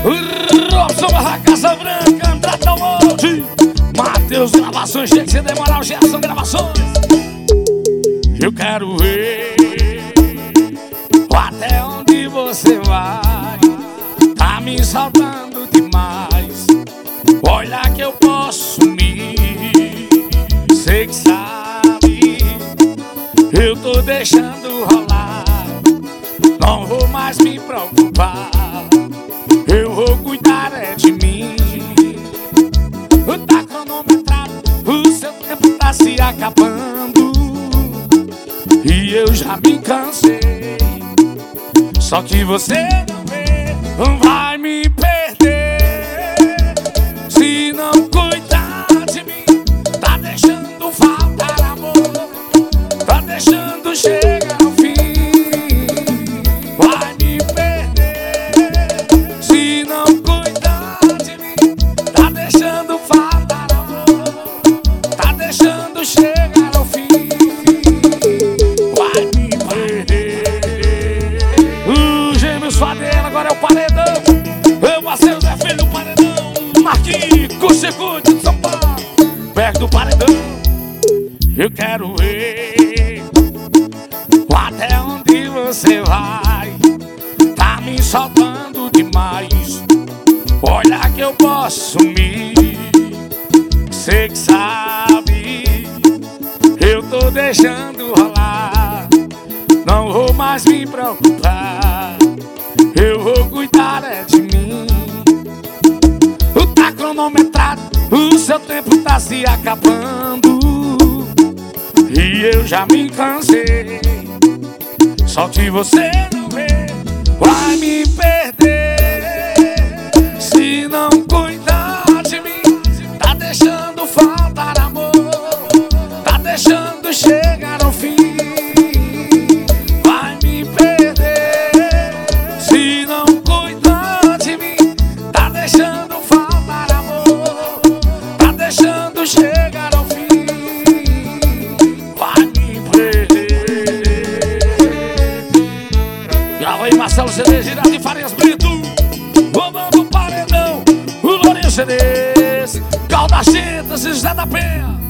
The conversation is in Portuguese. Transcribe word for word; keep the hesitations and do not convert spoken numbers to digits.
Robson Barra Casa Branca, Andrade Dalmonte, Matheus Gravações, tinha que ser demorar o Gerson Gravações. Eu quero ver até onde você vai. Tá me saltando demais. Olha que eu posso sumir. Sei que sabe, eu tô deixando rolar. Não vou mais me preocupar. Eu vou cuidar é de mim. Tá cronometrado, o seu tempo tá se acabando e eu já me cansei. Só que você não vê, vai me perder. Se não cuidar de mim, tá deixando faltar amor, tá deixando chegar ao fim. Vai me perder. Se não cuidar de mim, tá deixando faltar amor, tá deixando chegar ao fim. Vai me perder. O Gêmeos Fadela agora é o paredão. Eu passei o Zé Filho do paredão. Marquinhos, circuito de São Paulo, perto do paredão. Eu quero ver até onde você vai. Tá me soltando demais. Olha que eu posso sumir. Sei que sabe, eu tô deixando rolar. Não vou mais me preocupar. Eu vou cuidar é de mim. Tá cronometrado, o seu tempo tá se acabando e eu já me cansei. Só que você não vê, vai me perder. Se não cuidar de mim, tá deixando faltar amor, tá deixando chegar ao fim. Vai me perder. Se não cuidar de mim, tá deixando faltar amor, tá deixando chegar ao fim. Vai me perder. Grava aí Marcelo C D, Girado e Farias Brito, Romano Paredão, o Lourinho C Ds, Caldas Tintas e Zé da Penha.